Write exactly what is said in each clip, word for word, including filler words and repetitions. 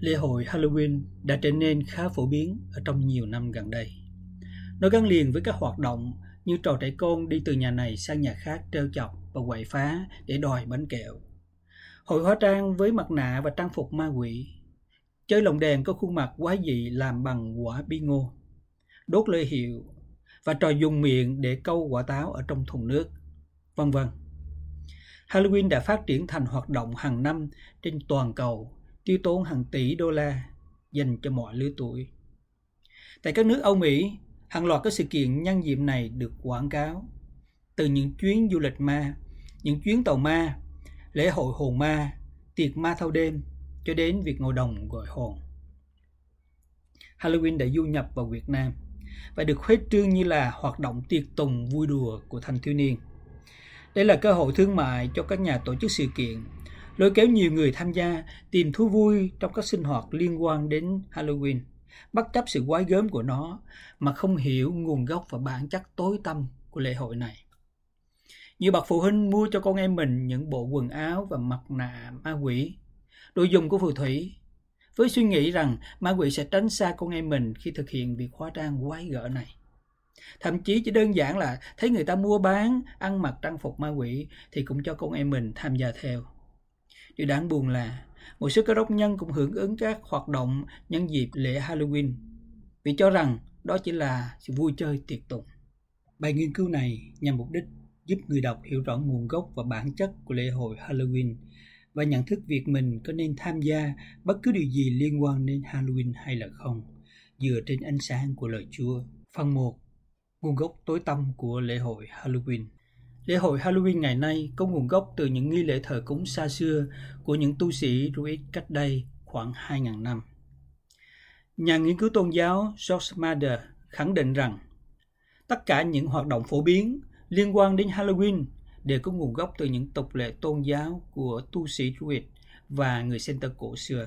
Lễ hội Halloween đã trở nên khá phổ biến ở trong nhiều năm gần đây. Nó gắn liền với các hoạt động như trò trẻ con đi từ nhà này sang nhà khác trêu chọc và quậy phá để đòi bánh kẹo. Hội hóa trang với mặt nạ và trang phục ma quỷ. Chơi lồng đèn có khuôn mặt quái dị làm bằng quả bí ngô. Đốt lưỡi hiệu và trò dùng miệng để câu quả táo ở trong thùng nước, vân vân. Halloween đã phát triển thành hoạt động hàng năm trên toàn cầu, tiêu tốn hàng tỷ đô la dành cho mọi lứa tuổi. Tại các nước Âu Mỹ, hàng loạt các sự kiện nhân dịp này được quảng cáo, từ những chuyến du lịch ma, những chuyến tàu ma, lễ hội hồn ma, tiệc ma thâu đêm, cho đến việc ngồi đồng gọi hồn. Halloween đã du nhập vào Việt Nam và được khuếch trương như là hoạt động tiệc tùng vui đùa của thanh thiếu niên. Đây là cơ hội thương mại cho các nhà tổ chức sự kiện, lôi kéo nhiều người tham gia tìm thú vui trong các sinh hoạt liên quan đến Halloween, bất chấp sự quái gớm của nó mà không hiểu nguồn gốc và bản chất tối tăm của lễ hội này. Nhiều bậc phụ huynh mua cho con em mình những bộ quần áo và mặt nạ ma quỷ, đồ dùng của phù thủy, với suy nghĩ rằng ma quỷ sẽ tránh xa con em mình khi thực hiện việc hóa trang quái gở này. Thậm chí chỉ đơn giản là thấy người ta mua bán, ăn mặc trang phục ma quỷ thì cũng cho con em mình tham gia theo. Điều đáng buồn là một số cơ đốc nhân cũng hưởng ứng các hoạt động nhân dịp lễ Halloween vì cho rằng đó chỉ là sự vui chơi tiệc tùng. Bài nghiên cứu này nhằm mục đích giúp người đọc hiểu rõ nguồn gốc và bản chất của lễ hội Halloween và nhận thức việc mình có nên tham gia bất cứ điều gì liên quan đến Halloween hay là không, dựa trên ánh sáng của lời Chúa. Phần một. Nguồn gốc tối tăm của lễ hội Halloween. Lễ hội Halloween ngày nay có nguồn gốc từ những nghi lễ thờ cúng xa xưa của những tu sĩ Druid cách đây khoảng hai nghìn năm. Nhà nghiên cứu tôn giáo George Mather khẳng định rằng tất cả những hoạt động phổ biến liên quan đến Halloween đều có nguồn gốc từ những tục lệ tôn giáo của tu sĩ Druid và người Center cổ xưa.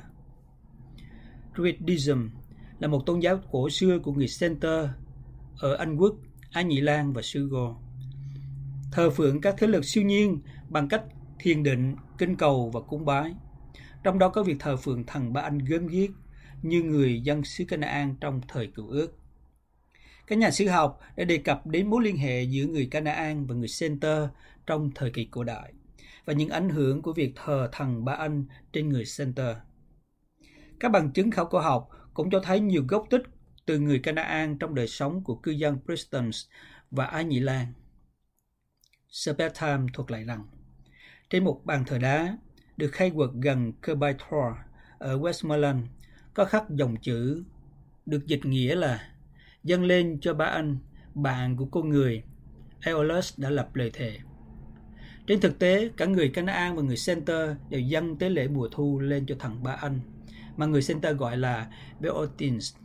Druidism là một tôn giáo cổ xưa của người Center ở Anh Quốc, Ái Nhĩ Lan và xứ Gaul, thờ phượng các thế lực siêu nhiên bằng cách thiền định, kinh cầu và cúng bái. Trong đó có việc thờ phượng thần Ba-anh gớm ghiếc như người dân xứ Canaan trong thời Cựu Ước. Các nhà sử học đã đề cập đến mối liên hệ giữa người Canaan và người Center trong thời kỳ cổ đại và những ảnh hưởng của việc thờ thần Ba-anh trên người Center. Các bằng chứng khảo cổ học cũng cho thấy nhiều gốc tích từ người Canaan trong đời sống của cư dân Bristol và Ái Nhĩ Lan. Sir Betham thuật lại rằng, trên một bàn thờ đá được khai quật gần Kirby Tor ở Westmoreland có khắc dòng chữ được dịch nghĩa là dâng lên cho Ba-anh, bạn của con người. Aeolus đã lập lời thề. Trên thực tế, cả người Canaan và người Center đều dâng tế lễ mùa thu lên cho thần Ba-anh, mà người Center gọi là Beotins.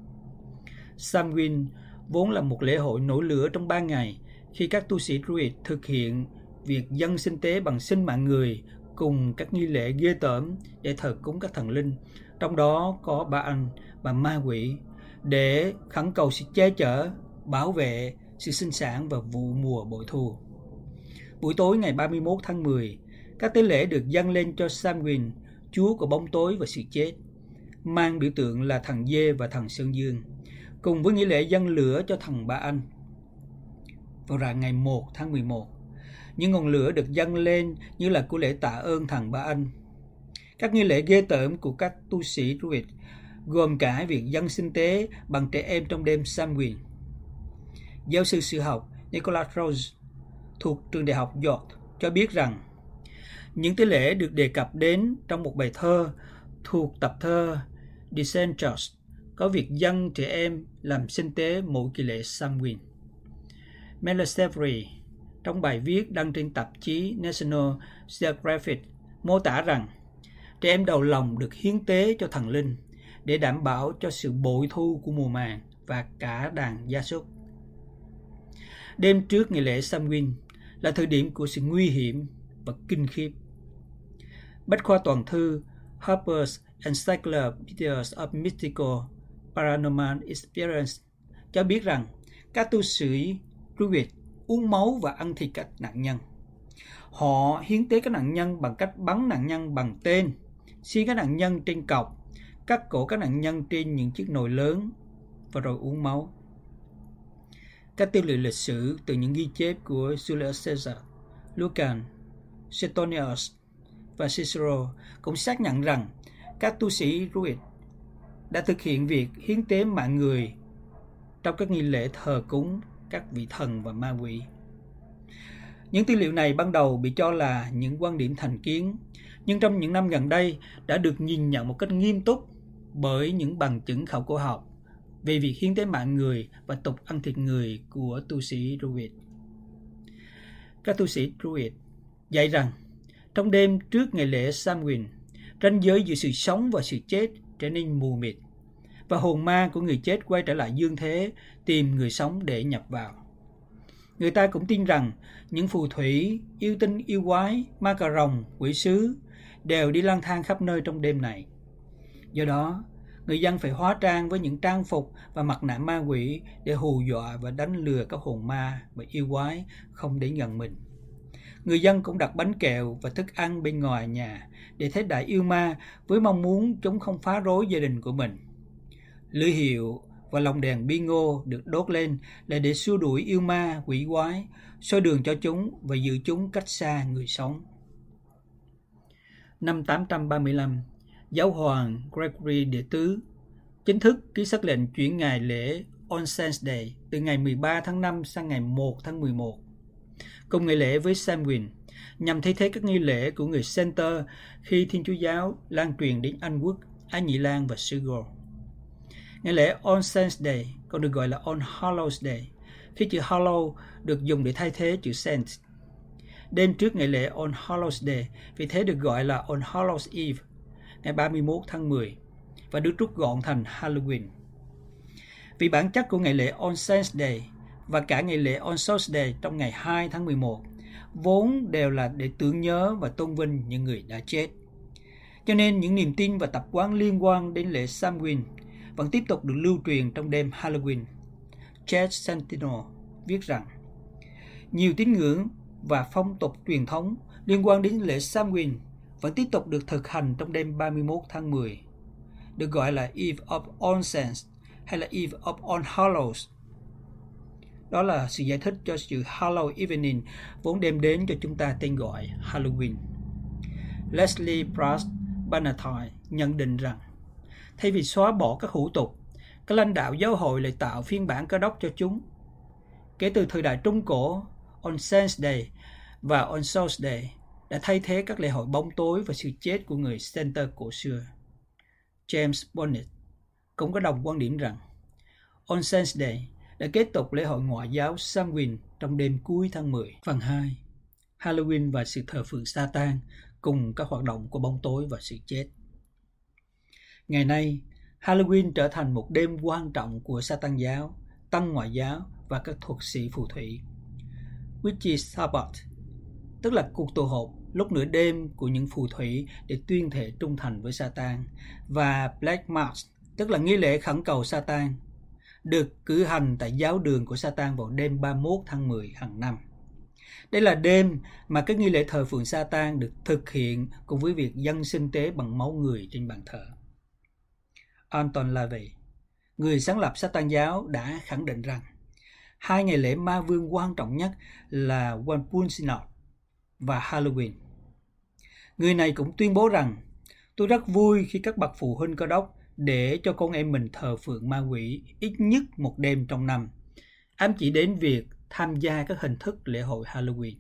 Samhain vốn là một lễ hội nổi lửa trong ban ngày khi các tu sĩ Druid thực hiện việc dâng sinh tế bằng sinh mạng người cùng các nghi lễ ghê tởm để thờ cúng các thần linh, trong đó có Ba-anh và ma quỷ, để khẩn cầu sự che chở, bảo vệ sự sinh sản và vụ mùa bội thu. Buổi tối ngày ba mươi mốt tháng mười, các tế lễ được dâng lên cho Samhain, chúa của bóng tối và sự chết, mang biểu tượng là thần dê và thần Sơn Dương, cùng với nghi lễ dâng lửa cho thần Ba-anh. Vào rạng ngày một tháng mười một, những ngọn lửa được dâng lên như là của lễ tạ ơn thần Ba-anh. Các nghi lễ ghê tởm của các tu sĩ Druid gồm cả việc dâng sinh tế bằng trẻ em trong đêm Samhain. Giáo sư sử học Nicholas Rose thuộc trường đại học York cho biết rằng những tế lễ được đề cập đến trong một bài thơ thuộc tập thơ Decenters có việc dâng trẻ em làm sinh tế mỗi kỳ lễ Samhain. Melissevre trong bài viết đăng trên tạp chí National Geographic mô tả rằng trẻ em đầu lòng được hiến tế cho thần linh để đảm bảo cho sự bội thu của mùa màng và cả đàn gia súc. Đêm trước ngày lễ Samhain là thời điểm của sự nguy hiểm và kinh khiếp. Bách khoa toàn thư Harper's Encyclopedia of Mystical Paranormal Experience cho biết rằng các tu sĩ Druid uống máu và ăn thịt các nạn nhân. Họ hiến tế các nạn nhân bằng cách bắn nạn nhân bằng tên, xiên các nạn nhân trên cọc, cắt cổ các nạn nhân trên những chiếc nồi lớn và rồi uống máu. Các tư liệu lịch sử từ những ghi chép của Julius Caesar, Lucan, Suetonius và Cicero cũng xác nhận rằng các tu sĩ Druid đã thực hiện việc hiến tế mạng người trong các nghi lễ thờ cúng các vị thần và ma quỷ. Những tư liệu này ban đầu bị cho là những quan điểm thành kiến, nhưng trong những năm gần đây đã được nhìn nhận một cách nghiêm túc bởi những bằng chứng khảo cổ học về việc hiến tế mạng người và tục ăn thịt người của tu sĩ Druid. Các tu sĩ Druid dạy rằng trong đêm trước ngày lễ Samhain, ranh giới giữa sự sống và sự chết trở nên mù mịt, và hồn ma của người chết quay trở lại dương thế tìm người sống để nhập vào. Người ta cũng tin rằng những phù thủy, yêu tinh, yêu quái, ma cà rồng, quỷ sứ đều đi lang thang khắp nơi trong đêm này. Do đó, người dân phải hóa trang với những trang phục và mặt nạ ma quỷ để hù dọa và đánh lừa các hồn ma và yêu quái không đến gần mình. Người dân cũng đặt bánh kẹo và thức ăn bên ngoài nhà để thế đãi yêu ma với mong muốn chúng không phá rối gia đình của mình. Lưỡi hiệu và lồng đèn bingo được đốt lên là để xua đuổi yêu ma, quỷ quái, soi đường cho chúng và giữ chúng cách xa người sống. Năm tám trăm ba mươi lăm, Giáo hoàng Gregory đệ tứ chính thức ký sắc lệnh chuyển ngày lễ All Saints Day từ ngày mười ba tháng năm sang ngày một tháng mười một, cùng ngày lễ với Samhain, nhằm thay thế các nghi lễ của người Center khi Thiên Chúa giáo lan truyền đến Anh Quốc, Ái Nhĩ Lan và xứ Gaul. Ngày lễ All Saints Day còn được gọi là All Hallows Day, khi chữ Hallow được dùng để thay thế chữ Saint. Đêm trước ngày lễ All Hallows Day vì thế được gọi là All Hallows Eve, ngày ba mươi mốt tháng mười, và được rút gọn thành Halloween. Vì bản chất của ngày lễ All Saints Day và cả ngày lễ All Souls Day trong ngày hai tháng mười một vốn đều là để tưởng nhớ và tôn vinh những người đã chết. Cho nên những niềm tin và tập quán liên quan đến lễ Samhain vẫn tiếp tục được lưu truyền trong đêm Halloween. Chad Sentinel viết rằng nhiều tín ngưỡng và phong tục truyền thống liên quan đến lễ Samhain vẫn tiếp tục được thực hành trong đêm ba mươi mốt tháng mười, được gọi là Eve of All Saints hay là Eve of All Hallows. Đó là sự giải thích cho sự Hallow Evening vốn đem đến cho chúng ta tên gọi Halloween. Leslie Pratt Bannatyne nhận định rằng thay vì xóa bỏ các hủ tục, các lãnh đạo giáo hội lại tạo phiên bản Cơ Đốc cho chúng. Kể từ thời đại Trung Cổ, On Saints Day và On Souls Day đã thay thế các lễ hội bóng tối và sự chết của người Center cổ xưa. James Bonnet cũng có đồng quan điểm rằng On Saints Day đã kết thúc lễ hội ngoại giáo Samhain trong đêm cuối tháng mười. Phần hai. Halloween và sự thờ phượng Satan cùng các hoạt động của bóng tối và sự chết. Ngày nay, Halloween trở thành một đêm quan trọng của Satan giáo, Tăng ngoại giáo và các thuật sĩ phù thủy. Witches' Sabbath, tức là cuộc tụ họp lúc nửa đêm của những phù thủy để tuyên thệ trung thành với Satan, và Black Mass, tức là nghi lễ khẩn cầu Satan, được cử hành tại giáo đường của Satan vào đêm ba mươi mốt tháng mười hàng năm. Đây là đêm mà các nghi lễ thờ phượng Satan được thực hiện cùng với việc dâng sinh tế bằng máu người trên bàn thờ. Anton LaVey, người sáng lập Satan giáo, đã khẳng định rằng hai ngày lễ ma vương quan trọng nhất là Walpurgisnacht và Halloween. Người này cũng tuyên bố rằng tôi rất vui khi các bậc phụ huynh Cơ Đốc để cho con em mình thờ phượng ma quỷ ít nhất một đêm trong năm, ám chỉ đến việc tham gia các hình thức lễ hội Halloween.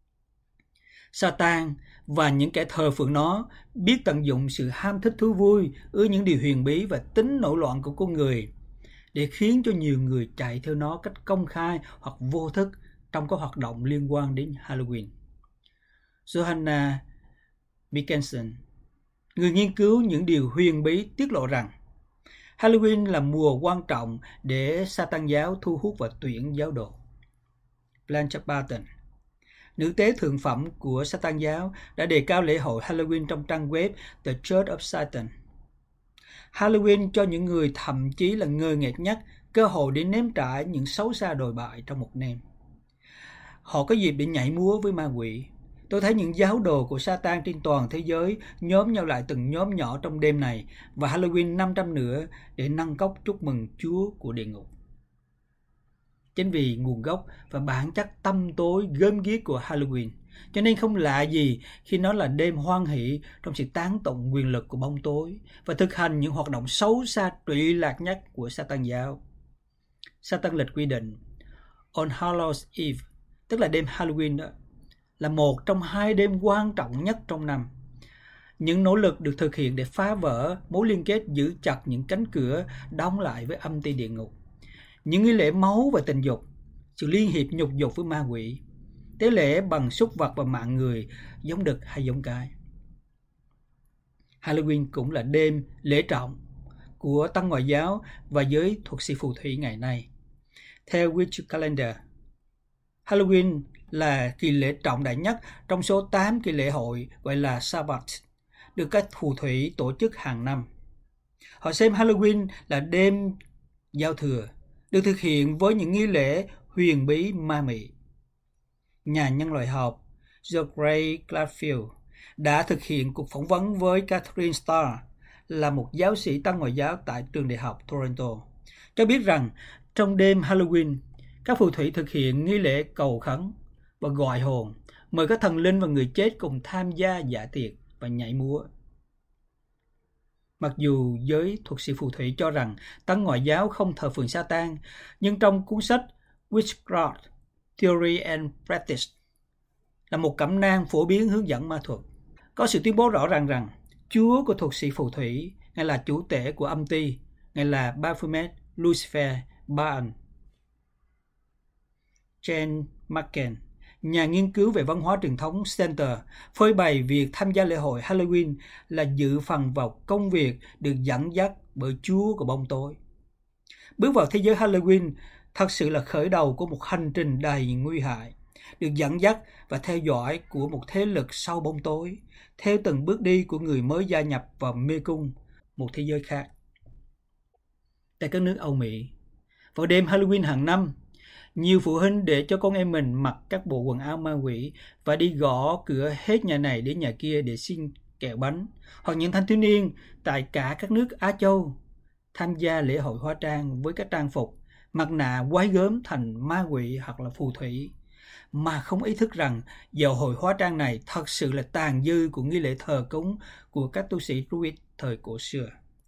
Satan và những kẻ thờ phượng nó biết tận dụng sự ham thích thú vui, ưa những điều huyền bí và tính nổi loạn của con người để khiến cho nhiều người chạy theo nó cách công khai hoặc vô thức trong các hoạt động liên quan đến Halloween. Johanna Mickelson, người nghiên cứu những điều huyền bí, tiết lộ rằng Halloween là mùa quan trọng để Satan giáo thu hút và tuyển giáo đồ. Blanche Barton, nữ tế thượng phẩm của Satan giáo, đã đề cao lễ hội Halloween trong trang web The Church of Satan. Halloween cho những người thậm chí là ngơ nghệch nhất cơ hội để nếm trải những xấu xa đồi bại trong một đêm. Họ có dịp để nhảy múa với ma quỷ. Tôi thấy những giáo đồ của Satan trên toàn thế giới nhóm nhau lại từng nhóm nhỏ trong đêm này và Halloween năm trăm nữa để nâng cốc chúc mừng Chúa của địa ngục. Chính vì nguồn gốc và bản chất tăm tối gớm ghiếc của Halloween, cho nên không lạ gì khi nó là đêm hoan hỷ trong sự tán tụng quyền lực của bóng tối và thực hành những hoạt động xấu xa trụy lạc nhất của Satan giáo. Satan lịch quy định On Hallows Eve, tức là đêm Halloween đó, là một trong hai đêm quan trọng nhất trong năm. Những nỗ lực được thực hiện để phá vỡ mối liên kết giữ chặt những cánh cửa đóng lại với âm ti địa ngục. Những nghi lễ máu và tình dục, sự liên hiệp nhục dục với ma quỷ, tế lễ bằng súc vật và mạng người, giống đực hay giống cái. Halloween cũng là đêm lễ trọng của tăng ngoại giáo và giới thuật sĩ phù thủy ngày nay. Theo Witch Calendar, Halloween là kỳ lễ trọng đại nhất trong số tám kỳ lễ hội gọi là Sabbath, được các phù thủy tổ chức hàng năm. Họ xem Halloween là đêm giao thừa, được thực hiện với những nghi lễ huyền bí ma mị. Nhà nhân loại học Geoffrey Gladfield đã thực hiện cuộc phỏng vấn với Catherine Starr, là một giáo sĩ tăng ngoại giáo tại trường đại học Toronto, cho biết rằng trong đêm Halloween, các phù thủy thực hiện nghi lễ cầu khấn và gọi hồn, mời các thần linh và người chết cùng tham gia dạ tiệc và nhảy múa. Mặc dù giới thuật sĩ phù thủy cho rằng tăng ngoại giáo không thờ phượng Satan, nhưng trong cuốn sách Witchcraft, Theory and Practice là một cẩm nang phổ biến hướng dẫn ma thuật, có sự tuyên bố rõ ràng rằng Chúa của thuật sĩ phù thủy, Ngài là chủ tể của âm ti, Ngài là Baphomet, Lucifer, Baal. Jane McCann, nhà nghiên cứu về văn hóa truyền thống Center, phơi bày việc tham gia lễ hội Halloween là dự phần vào công việc được dẫn dắt bởi Chúa của bóng tối. Bước vào thế giới Halloween thật sự là khởi đầu của một hành trình đầy nguy hại, được dẫn dắt và theo dõi của một thế lực sau bóng tối, theo từng bước đi của người mới gia nhập vào mê cung, một thế giới khác. Tại các nước Âu Mỹ, vào đêm Halloween hàng năm, nhiều phụ huynh để cho con em mình mặc các bộ quần áo ma quỷ và đi gõ cửa hết nhà này đến nhà kia để xin kẹo bánh, hoặc những thanh thiếu niên tại cả các nước Á Châu tham gia lễ hội hóa trang với các trang phục, mặt nạ quái gớm thành ma quỷ hoặc là phù thủy, mà không ý thức rằng dạo hội hóa trang này thật sự là tàn dư của nghi lễ thờ cúng của các tu sĩ Druid thời cổ xưa.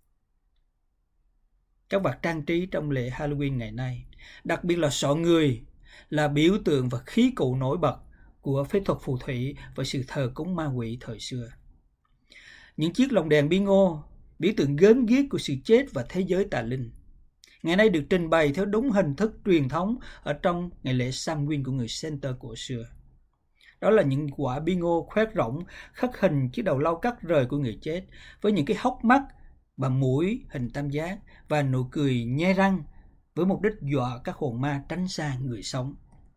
Các vật trang trí trong lễ Halloween ngày nay, đặc biệt là sọ người, là biểu tượng và khí cụ nổi bật của phép thuật phù thủy và sự thờ cúng ma quỷ thời xưa. Những chiếc lồng đèn bi ngô, biểu tượng gớm ghiếc của sự chết và thế giới tà linh, ngày nay được trình bày theo đúng hình thức truyền thống ở trong ngày lễ Samhain của người Center cổ xưa. Đó là những quả bi ngô khoét rỗng khắc hình chiếc đầu lau cắt rời của người chết, với những cái hốc mắt và mũi hình tam giác và nụ cười nhe răng, với mục đích dọa các hồn ma tránh xa người sống.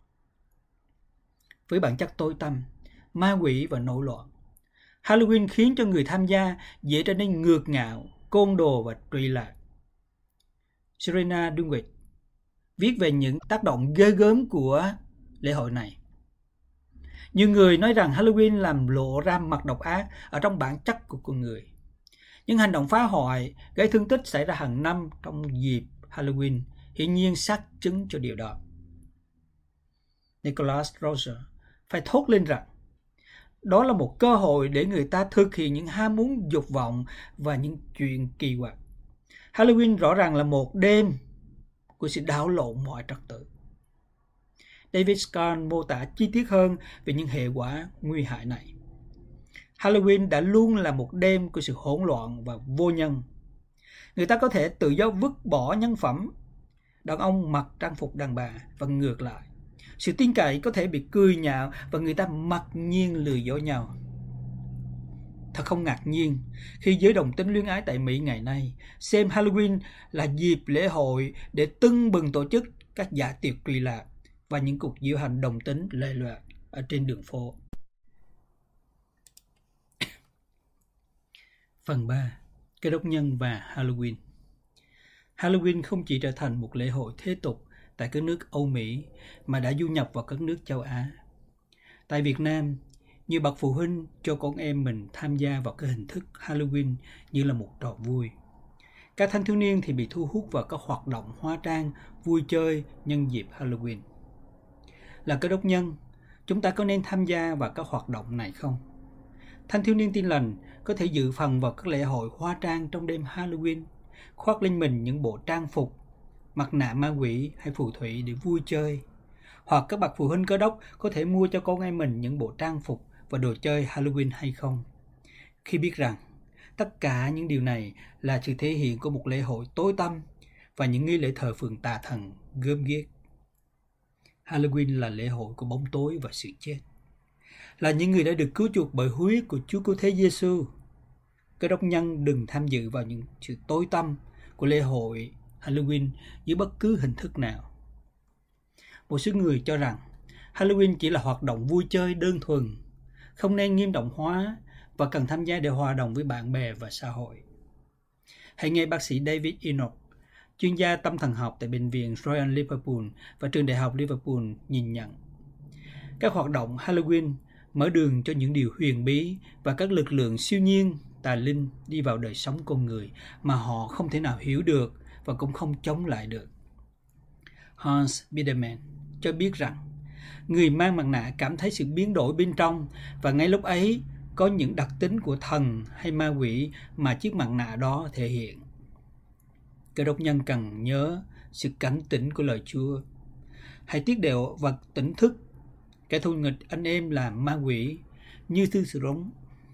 Với bản chất tối tăm, ma quỷ và nổi loạn, Halloween khiến cho người tham gia dễ trở nên ngược ngạo, côn đồ và trụy lạc. Serena Dunwich viết về những tác động ghê gớm của lễ hội này. Nhiều người nói rằng Halloween làm lộ ra mặt độc ác ở trong bản chất của con người. Những hành động phá hoại, gây thương tích xảy ra hàng năm trong dịp Halloween hiển nhiên xác chứng cho điều đó. Nicholas Roser phải thốt lên rằng đó là một cơ hội để người ta thực hiện những ham muốn dục vọng và những chuyện kỳ quặc. Halloween rõ ràng là một đêm của sự đảo lộn mọi trật tự. David Scarn mô tả chi tiết hơn về những hệ quả nguy hại này. Halloween đã luôn là một đêm của sự hỗn loạn và vô nhân. Người ta có thể tự do vứt bỏ nhân phẩm, đàn ông mặc trang phục đàn bà và ngược lại. Sự tin cậy có thể bị cười nhạo và người ta mặc nhiên lừa dối nhau. Thật không ngạc nhiên khi giới đồng tính luyến ái tại Mỹ ngày nay xem Halloween là dịp lễ hội để tưng bừng tổ chức các dạ tiệc trụy lạc và những cuộc diễu hành đồng tính lệ loạt ở trên đường phố. Phần ba. Cơ đốc nhân và Halloween. Halloween không chỉ trở thành một lễ hội thế tục tại các nước Âu Mỹ mà đã du nhập vào các nước châu Á. Tại Việt Nam, Nhiều bậc phụ huynh cho con em mình tham gia vào cái hình thức Halloween như là một trò vui. Các thanh thiếu niên thì bị thu hút vào các hoạt động hóa trang, vui chơi nhân dịp Halloween. Là Cơ đốc nhân, chúng ta có nên tham gia vào các hoạt động này không? Thanh thiếu niên Tin Lành có thể dự phần vào các lễ hội hóa trang trong đêm Halloween, khoác lên mình những bộ trang phục, mặt nạ ma quỷ hay phù thủy để vui chơi. Hoặc các bậc phụ huynh Cơ đốc có thể mua cho con em mình những bộ trang phục và đồ chơi Halloween hay không? Khi biết rằng tất cả những điều này là sự thể hiện của một lễ hội tối tăm và những nghi lễ thờ phượng tà thần gớm ghiếc. Halloween là lễ hội của bóng tối và sự chết. Là những người đã được cứu chuộc bởi huyết của Chúa Cứu Thế Giêsu. Cơ đốc nhân đừng tham dự vào những sự tối tăm của lễ hội Halloween dưới bất cứ hình thức nào. Một số người cho rằng Halloween chỉ là hoạt động vui chơi đơn thuần, không nên nghiêm trọng hóa và cần tham gia để hòa đồng với bạn bè và xã hội. Hãy nghe bác sĩ David Enoch, chuyên gia tâm thần học tại Bệnh viện Royal Liverpool và Trường Đại học Liverpool nhìn nhận. Các hoạt động Halloween mở đường cho những điều huyền bí và các lực lượng siêu nhiên, tà linh đi vào đời sống con người mà họ không thể nào hiểu được và cũng không chống lại được. Hans Biederman cho biết rằng người mang mặt nạ cảm thấy sự biến đổi bên trong và ngay lúc ấy có những đặc tính của thần hay ma quỷ mà chiếc mặt nạ đó thể hiện. Cơ đốc nhân cần nhớ sự cảnh tỉnh của lời Chúa. Hãy tiết độ và tỉnh thức. Kẻ thù nghịch anh em là ma quỷ như thư sự rống.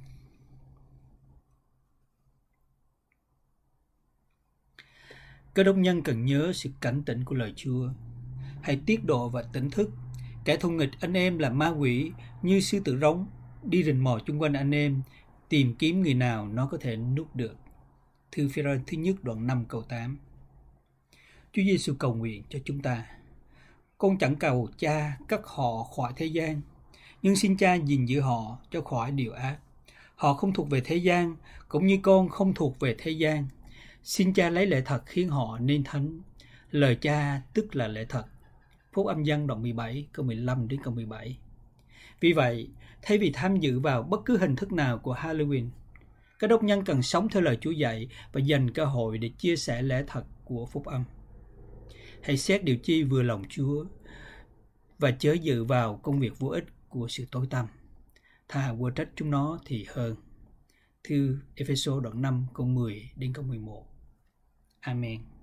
Cơ đốc nhân cần nhớ sự cảnh tỉnh của lời Chúa. Hãy tiết độ và tỉnh thức. Kẻ thù nghịch anh em là ma quỷ như sư tử rống, đi rình mò chung quanh anh em, tìm kiếm người nào nó có thể nuốt được. Thư Phêrô thứ nhất đoạn năm câu tám. Chúa Giêsu cầu nguyện cho chúng ta. Con chẳng cầu Cha cất họ khỏi thế gian, nhưng xin Cha gìn giữ họ cho khỏi điều ác. Họ không thuộc về thế gian, cũng như con không thuộc về thế gian. Xin Cha lấy lẽ thật khiến họ nên thánh. Lời Cha tức là lẽ thật. Phúc Âm Dân đoạn mười bảy, câu mười lăm đến câu mười bảy. Vì vậy, thay vì tham dự vào bất cứ hình thức nào của Halloween, các đốc nhân cần sống theo lời Chúa dạy và dành cơ hội để chia sẻ lẽ thật của Phúc Âm. Hãy xét điều chi vừa lòng Chúa và chớ dự vào công việc vô ích của sự tối tăm. Thà quở trách chúng nó thì hơn. Thư Ê-phê-sô đoạn năm câu mười đến câu mười một. Amen.